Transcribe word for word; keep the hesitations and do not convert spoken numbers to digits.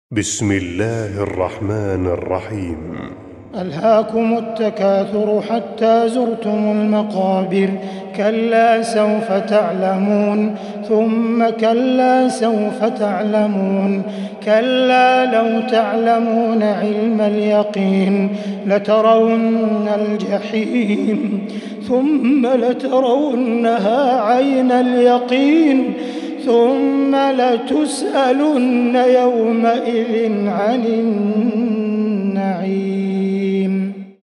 بسم الله الرحمن الرحيم. ألهاكم التكاثر حتى زرتم المقابر كلا سوف تعلمون ثم كلا سوف تعلمون كلا لو تعلمون علم اليقين لترون الجحيم ثم لترونها عين اليقين ثم لتسألن يومئذ عن النعيم.